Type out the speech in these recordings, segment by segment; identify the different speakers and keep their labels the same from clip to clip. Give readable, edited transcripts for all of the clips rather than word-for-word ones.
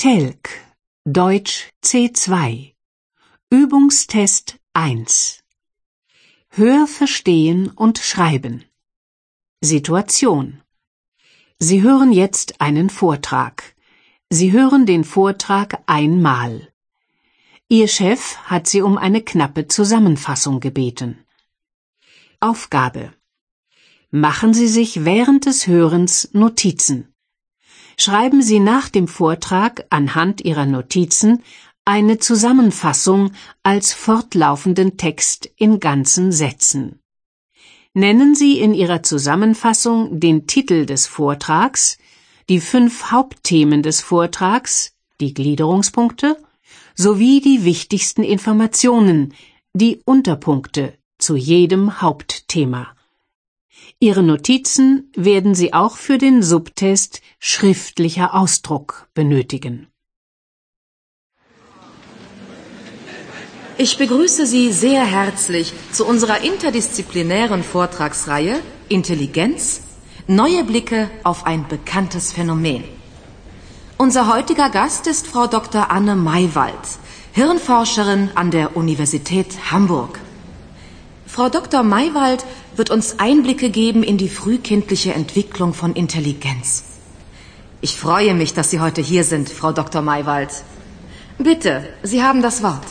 Speaker 1: TELK Deutsch C2 Übungstest 1 Hör, verstehen und schreiben. Situation: Sie hören jetzt einen Vortrag. Sie hören den Vortrag einmal. Ihr Chef hat Sie um eine knappe Zusammenfassung gebeten. Aufgabe: Machen Sie sich während des Hörens Notizen. Schreiben Sie nach dem Vortrag anhand Ihrer Notizen eine Zusammenfassung als fortlaufenden Text in ganzen Sätzen. Nennen Sie in Ihrer Zusammenfassung den Titel des Vortrags, die 5 Hauptthemen des Vortrags, die Gliederungspunkte, sowie die wichtigsten Informationen, die Unterpunkte zu jedem Hauptthema. Ihre Notizen werden Sie auch für den Subtest schriftlicher Ausdruck benötigen.
Speaker 2: Ich begrüße Sie sehr herzlich zu unserer interdisziplinären Vortragsreihe Intelligenz – Neue Blicke auf ein bekanntes Phänomen. Unser heutiger Gast ist Frau Dr. Anne Maywald, Hirnforscherin an der Universität Hamburg. Frau Dr. Maywald wird uns Einblicke geben in die frühkindliche Entwicklung von Intelligenz. Ich freue mich, dass Sie heute hier sind, Frau Dr. Maywald. Bitte, Sie haben das Wort.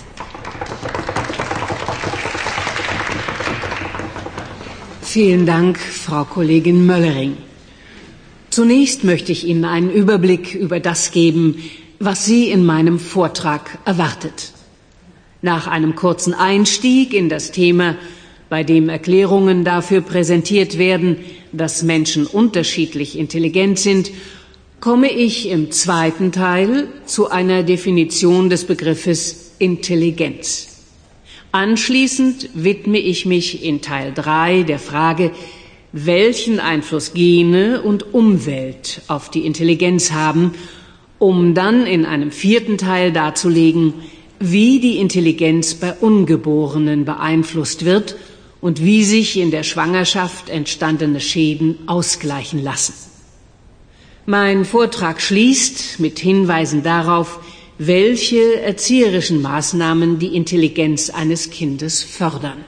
Speaker 1: Vielen Dank, Frau Kollegin Möllering. Zunächst möchte ich Ihnen einen Überblick über das geben, was Sie in meinem Vortrag erwartet. Nach einem kurzen Einstieg in das Thema, bei dem Erklärungen dafür präsentiert werden, dass Menschen unterschiedlich intelligent sind, komme ich im zweiten Teil zu einer Definition des Begriffes Intelligenz. Anschließend widme ich mich in Teil 3 der Frage, welchen Einfluss Gene und Umwelt auf die Intelligenz haben, um dann in einem 4. Teil darzulegen, wie die Intelligenz bei Ungeborenen beeinflusst wird und wie sich in der Schwangerschaft entstandene Schäden ausgleichen lassen. Mein Vortrag schließt mit Hinweisen darauf, welche erzieherischen Maßnahmen die Intelligenz eines Kindes fördern.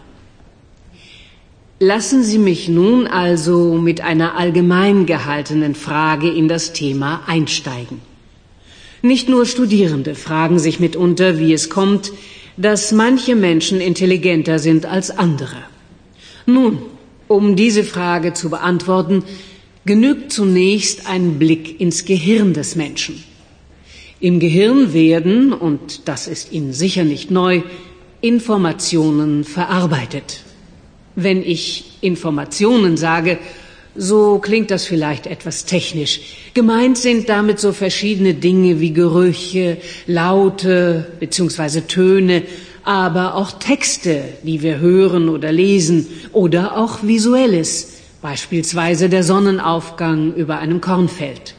Speaker 1: Lassen Sie mich nun also mit einer allgemein gehaltenen Frage in das Thema einsteigen. Nicht nur Studierende fragen sich mitunter, wie es kommt, dass manche Menschen intelligenter sind als andere. Nun, um diese Frage zu beantworten, genügt zunächst ein Blick ins Gehirn des Menschen. Im Gehirn werden, und das ist Ihnen sicher nicht neu, Informationen verarbeitet. Wenn ich Informationen sage, so klingt das vielleicht etwas technisch. Gemeint sind damit so verschiedene Dinge wie Gerüche, Laute bzw. Töne, aber auch Texte, die wir hören oder lesen, oder auch Visuelles, beispielsweise der Sonnenaufgang über einem Kornfeld.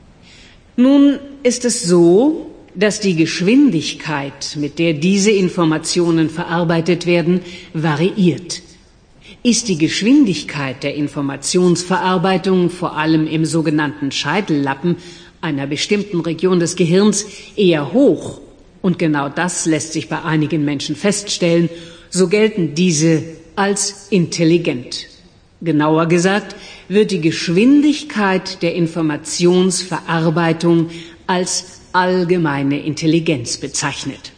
Speaker 1: Nun ist es so, dass die Geschwindigkeit, mit der diese Informationen verarbeitet werden, variiert. Ist die Geschwindigkeit der Informationsverarbeitung vor allem im sogenannten Scheitellappen, einer bestimmten Region des Gehirns, eher hoch, und genau das lässt sich bei einigen Menschen feststellen, so gelten diese als intelligent. Genauer gesagt wird die Geschwindigkeit der Informationsverarbeitung als allgemeine Intelligenz bezeichnet.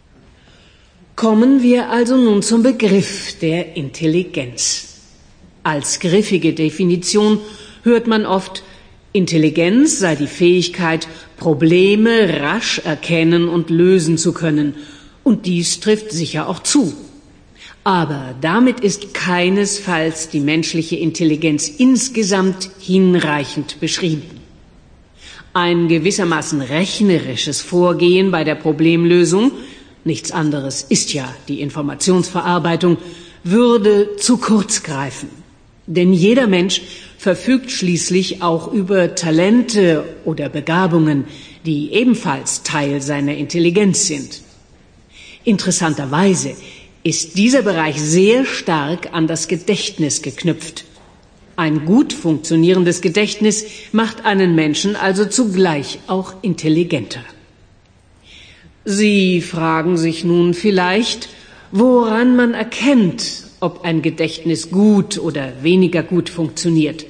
Speaker 1: Kommen wir also nun zum Begriff der Intelligenz. Als griffige Definition hört man oft, Intelligenz sei die Fähigkeit, Probleme rasch erkennen und lösen zu können. Und dies trifft sicher auch zu. Aber damit ist keinesfalls die menschliche Intelligenz insgesamt hinreichend beschrieben. Ein gewissermaßen rechnerisches Vorgehen bei der Problemlösung, nichts anderes ist ja die Informationsverarbeitung, würde zu kurz greifen. Denn jeder Mensch verfügt schließlich auch über Talente oder Begabungen, die ebenfalls Teil seiner Intelligenz sind. Interessanterweise ist dieser Bereich sehr stark an das Gedächtnis geknüpft. Ein gut funktionierendes Gedächtnis macht einen Menschen also zugleich auch intelligenter. Sie fragen sich nun vielleicht, woran man erkennt, ob ein Gedächtnis gut oder weniger gut funktioniert.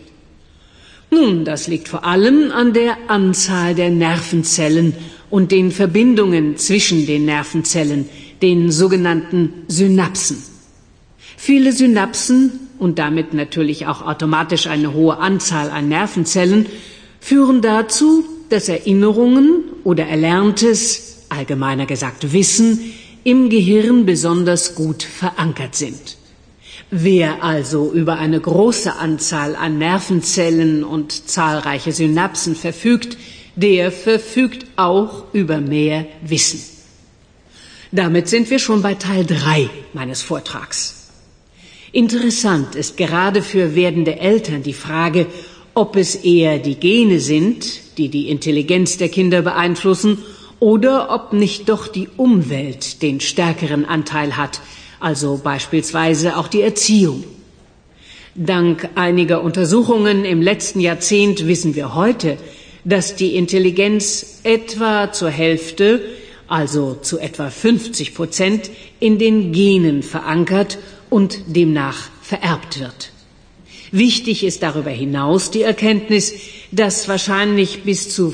Speaker 1: Nun, das liegt vor allem an der Anzahl der Nervenzellen und den Verbindungen zwischen den Nervenzellen, den sogenannten Synapsen. Viele Synapsen und damit natürlich auch automatisch eine hohe Anzahl an Nervenzellen führen dazu, dass Erinnerungen oder Erlerntes, allgemeiner gesagt Wissen, im Gehirn besonders gut verankert sind. Wer also über eine große Anzahl an Nervenzellen und zahlreiche Synapsen verfügt, der verfügt auch über mehr Wissen. Damit sind wir schon bei Teil 3 meines Vortrags. Interessant ist gerade für werdende Eltern die Frage, ob es eher die Gene sind, die die Intelligenz der Kinder beeinflussen, oder ob nicht doch die Umwelt den stärkeren Anteil hat, also beispielsweise auch die Erziehung. Dank einiger Untersuchungen im letzten Jahrzehnt wissen wir heute, dass die Intelligenz etwa zur Hälfte, also zu etwa 50%, in den Genen verankert und demnach vererbt wird. Wichtig ist darüber hinaus die Erkenntnis, dass wahrscheinlich bis zu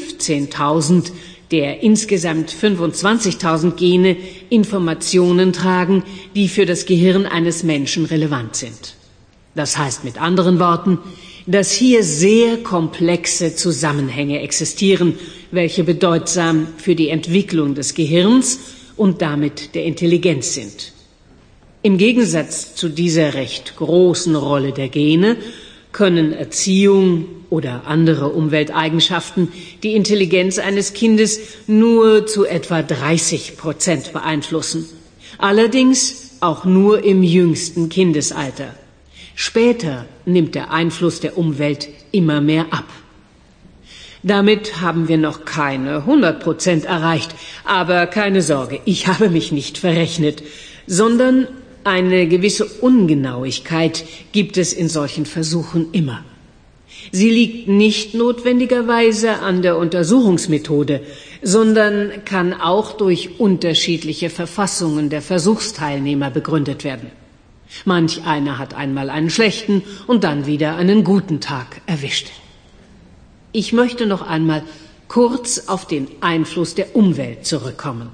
Speaker 1: 15.000 der insgesamt 25.000 Gene Informationen tragen, die für das Gehirn eines Menschen relevant sind. Das heißt mit anderen Worten, dass hier sehr komplexe Zusammenhänge existieren, welche bedeutsam für die Entwicklung des Gehirns und damit der Intelligenz sind. Im Gegensatz zu dieser recht großen Rolle der Gene können Erziehung oder andere Umwelteigenschaften die Intelligenz eines Kindes nur zu etwa 30% beeinflussen. Allerdings auch nur im jüngsten Kindesalter. Später nimmt der Einfluss der Umwelt immer mehr ab. Damit haben wir noch keine 100% erreicht, aber keine Sorge, ich habe mich nicht verrechnet, sondern eine gewisse Ungenauigkeit gibt es in solchen Versuchen immer. Sie liegt nicht notwendigerweise an der Untersuchungsmethode, sondern kann auch durch unterschiedliche Verfassungen der Versuchsteilnehmer begründet werden. Manch einer hat einmal einen schlechten und dann wieder einen guten Tag erwischt. Ich möchte noch einmal kurz auf den Einfluss der Umwelt zurückkommen.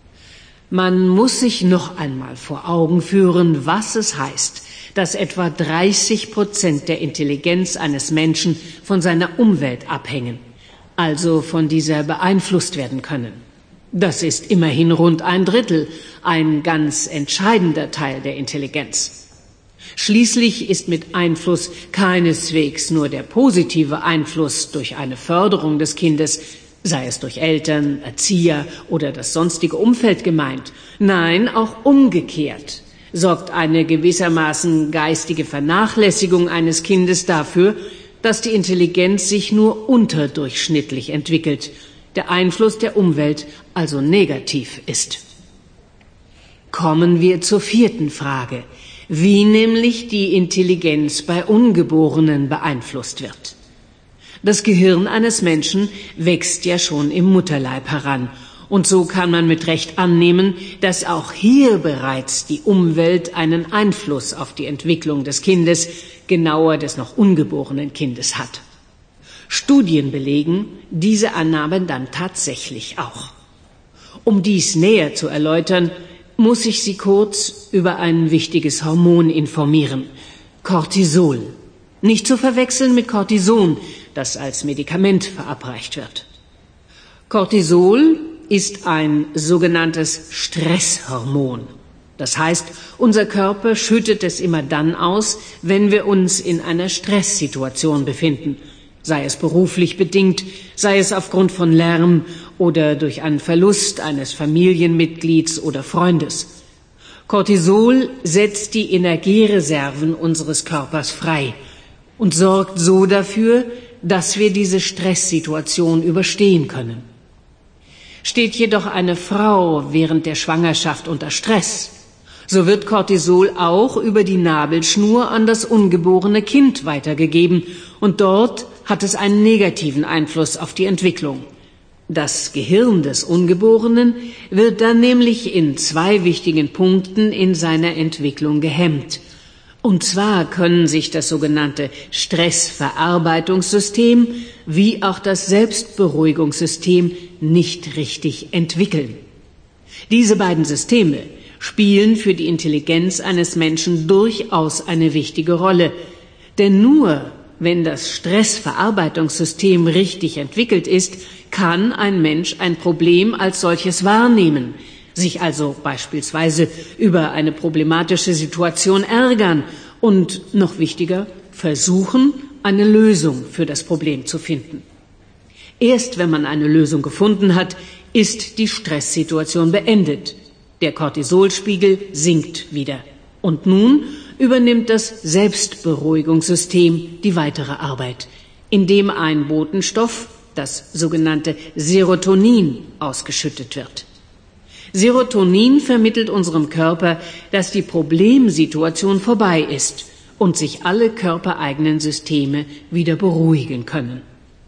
Speaker 1: Man muss sich noch einmal vor Augen führen, was es heißt, dass etwa 30% der Intelligenz eines Menschen von seiner Umwelt abhängen, also von dieser beeinflusst werden können. Das ist immerhin rund 1/3, ein ganz entscheidender Teil der Intelligenz. Schließlich ist mit Einfluss keineswegs nur der positive Einfluss durch eine Förderung des Kindes, sei es durch Eltern, Erzieher oder das sonstige Umfeld gemeint. Nein, auch umgekehrt sorgt eine gewissermaßen geistige Vernachlässigung eines Kindes dafür, dass die Intelligenz sich nur unterdurchschnittlich entwickelt, der Einfluss der Umwelt also negativ ist. Kommen wir zur 4. Frage, wie nämlich die Intelligenz bei Ungeborenen beeinflusst wird. Das Gehirn eines Menschen wächst ja schon im Mutterleib heran. Und so kann man mit Recht annehmen, dass auch hier bereits die Umwelt einen Einfluss auf die Entwicklung des Kindes, genauer des noch ungeborenen Kindes hat. Studien belegen diese Annahme dann tatsächlich auch. Um dies näher zu erläutern, muss ich Sie kurz über ein wichtiges Hormon informieren: Cortisol. Nicht zu verwechseln mit Cortison, das als Medikament verabreicht wird. Cortisol ist ein sogenanntes Stresshormon. Das heißt, unser Körper schüttet es immer dann aus, wenn wir uns in einer Stresssituation befinden, sei es beruflich bedingt, sei es aufgrund von Lärm oder durch einen Verlust eines Familienmitglieds oder Freundes. Cortisol setzt die Energiereserven unseres Körpers frei und sorgt so dafür, dass wir diese Stresssituation überstehen können. Steht jedoch eine Frau während der Schwangerschaft unter Stress, so wird Cortisol auch über die Nabelschnur an das ungeborene Kind weitergegeben und dort hat es einen negativen Einfluss auf die Entwicklung. Das Gehirn des Ungeborenen wird dann nämlich in 2 wichtigen Punkten in seiner Entwicklung gehemmt. Und zwar können sich das sogenannte Stressverarbeitungssystem wie auch das Selbstberuhigungssystem nicht richtig entwickeln. Diese beiden Systeme spielen für die Intelligenz eines Menschen durchaus eine wichtige Rolle. Denn nur wenn das Stressverarbeitungssystem richtig entwickelt ist, kann ein Mensch ein Problem als solches wahrnehmen, sich also beispielsweise über eine problematische Situation ärgern und, noch wichtiger, versuchen, eine Lösung für das Problem zu finden. Erst wenn man eine Lösung gefunden hat, ist die Stresssituation beendet. Der Cortisolspiegel sinkt wieder. Und nun übernimmt das Selbstberuhigungssystem die weitere Arbeit, indem ein Botenstoff, das sogenannte Serotonin, ausgeschüttet wird. Serotonin vermittelt unserem Körper, dass die Problemsituation vorbei ist und sich alle körpereigenen Systeme wieder beruhigen können.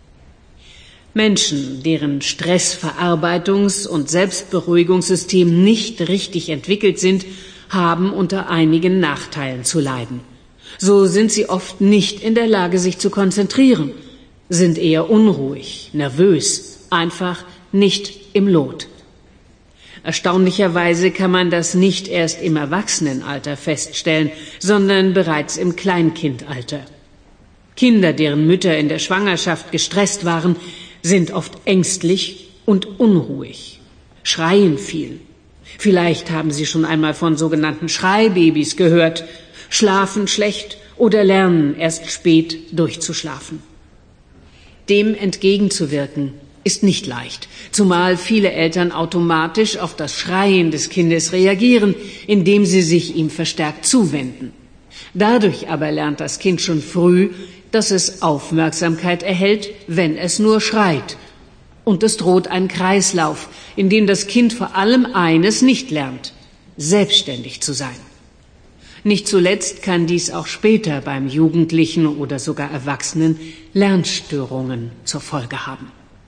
Speaker 1: Menschen, deren Stressverarbeitungs- und Selbstberuhigungssystem nicht richtig entwickelt sind, haben unter einigen Nachteilen zu leiden. So sind sie oft nicht in der Lage, sich zu konzentrieren, sind eher unruhig, nervös, einfach nicht im Lot. Erstaunlicherweise kann man das nicht erst im Erwachsenenalter feststellen, sondern bereits im Kleinkindalter. Kinder, deren Mütter in der Schwangerschaft gestresst waren, sind oft ängstlich und unruhig, schreien viel. Vielleicht haben Sie schon einmal von sogenannten Schreibabys gehört, schlafen schlecht oder lernen erst spät durchzuschlafen. Dem entgegenzuwirken ist nicht leicht, zumal viele Eltern automatisch auf das Schreien des Kindes reagieren, indem sie sich ihm verstärkt zuwenden. Dadurch aber lernt das Kind schon früh, dass es Aufmerksamkeit erhält, wenn es nur schreit. Und es droht ein Kreislauf, in dem das Kind vor allem eines nicht lernt: selbstständig zu sein. Nicht zuletzt kann dies auch später beim Jugendlichen oder sogar Erwachsenen Lernstörungen zur Folge haben.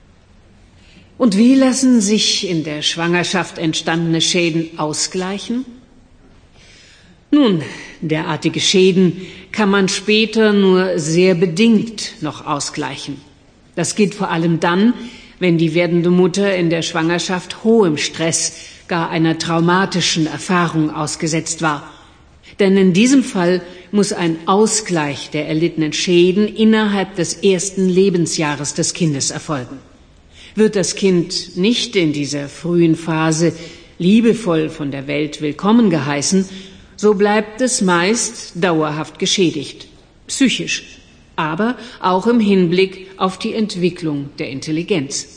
Speaker 1: Und wie lassen sich in der Schwangerschaft entstandene Schäden ausgleichen? Nun, derartige Schäden kann man später nur sehr bedingt noch ausgleichen. Das gilt vor allem dann, wenn die werdende Mutter in der Schwangerschaft hohem Stress, gar einer traumatischen Erfahrung ausgesetzt war. Denn in diesem Fall muss ein Ausgleich der erlittenen Schäden innerhalb des ersten Lebensjahres des Kindes erfolgen. Wird das Kind nicht in dieser frühen Phase liebevoll von der Welt willkommen geheißen, so bleibt es meist dauerhaft geschädigt, psychisch, aber auch im Hinblick auf die Entwicklung der Intelligenz.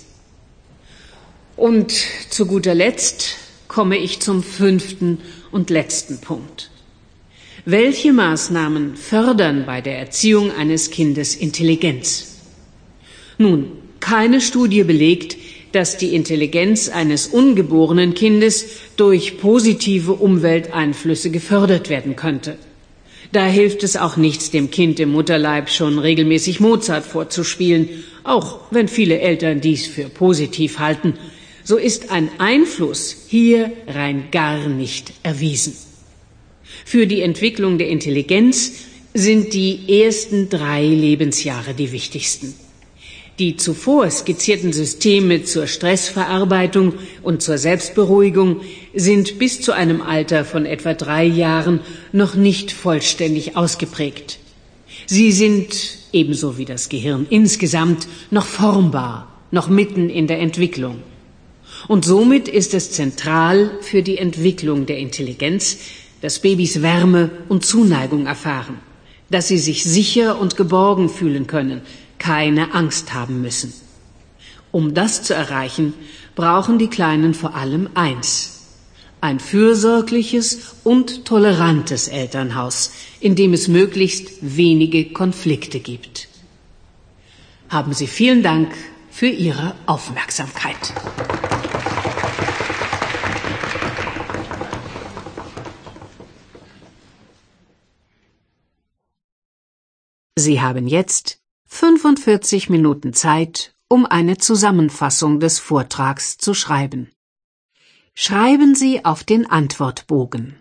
Speaker 1: Und zu guter Letzt komme ich zum 5. und letzten Punkt. Welche Maßnahmen fördern bei der Erziehung eines Kindes Intelligenz? Nun, keine Studie belegt, dass die Intelligenz eines ungeborenen Kindes durch positive Umwelteinflüsse gefördert werden könnte. Da hilft es auch nichts, dem Kind im Mutterleib schon regelmäßig Mozart vorzuspielen, auch wenn viele Eltern dies für positiv halten. So ist ein Einfluss hier rein gar nicht erwiesen. Für die Entwicklung der Intelligenz sind die ersten 3 Lebensjahre die wichtigsten. Die zuvor skizzierten Systeme zur Stressverarbeitung und zur Selbstberuhigung sind bis zu einem Alter von etwa 3 Jahren noch nicht vollständig ausgeprägt. Sie sind, ebenso wie das Gehirn insgesamt, noch formbar, noch mitten in der Entwicklung. Und somit ist es zentral für die Entwicklung der Intelligenz, dass Babys Wärme und Zuneigung erfahren, dass sie sich sicher und geborgen fühlen können, keine Angst haben müssen. Um das zu erreichen, brauchen die Kleinen vor allem eins: ein fürsorgliches und tolerantes Elternhaus, in dem es möglichst wenige Konflikte gibt. Haben Sie vielen Dank für Ihre Aufmerksamkeit. Sie haben jetzt 45 Minuten Zeit, um eine Zusammenfassung des Vortrags zu schreiben. Schreiben Sie auf den Antwortbogen.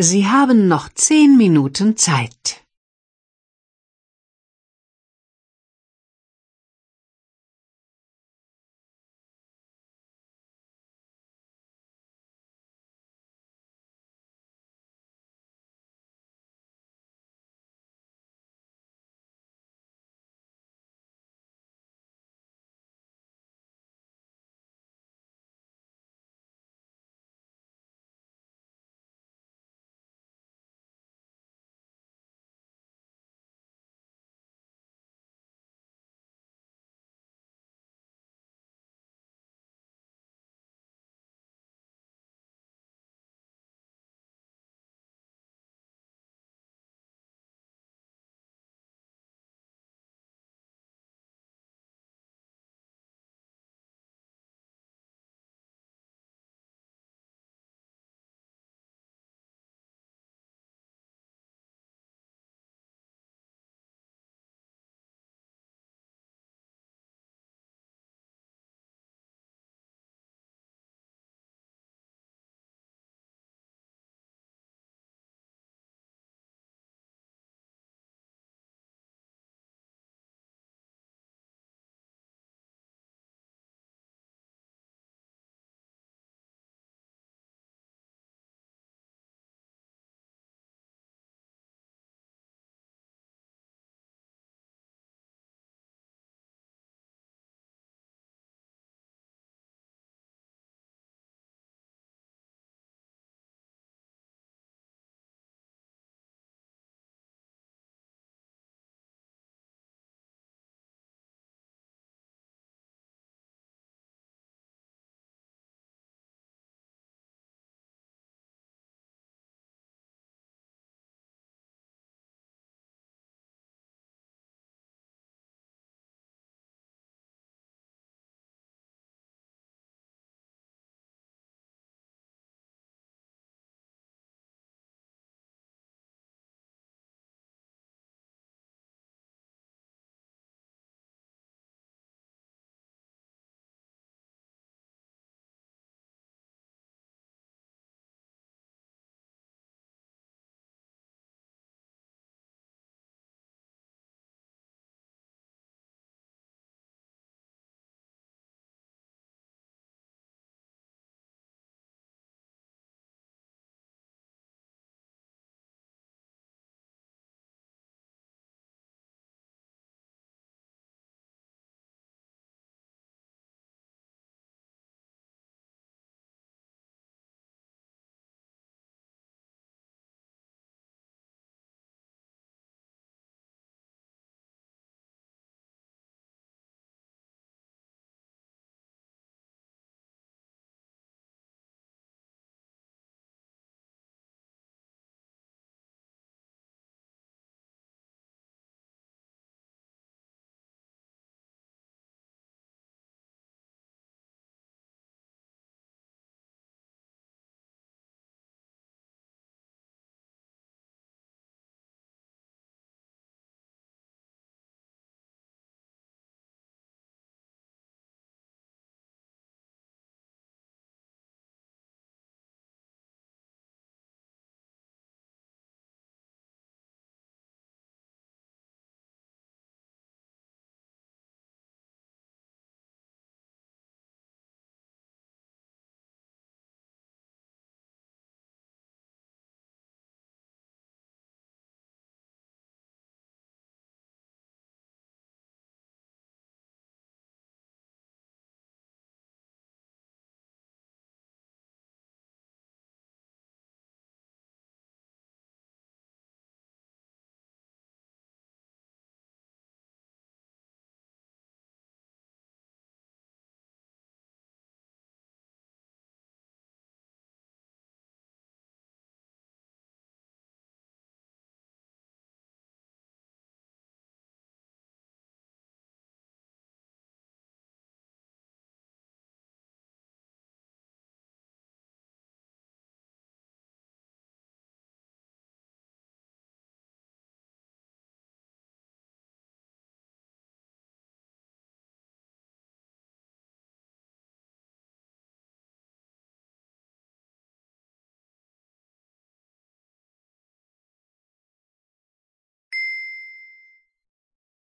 Speaker 1: Sie haben noch 10 Minuten Zeit.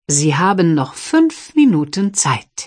Speaker 1: Sie haben noch 5 Minuten Zeit.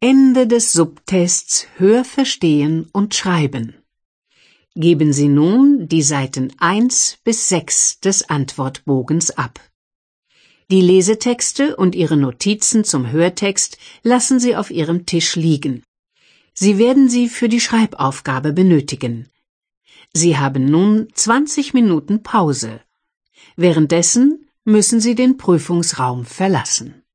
Speaker 1: Ende des Subtests Hörverstehen und Schreiben. Geben Sie nun die Seiten 1 bis 6 des Antwortbogens ab. Die Lesetexte und Ihre Notizen zum Hörtext lassen Sie auf Ihrem Tisch liegen. Sie werden sie für die Schreibaufgabe benötigen. Sie haben nun 20 Minuten Pause. Währenddessen müssen Sie den Prüfungsraum verlassen.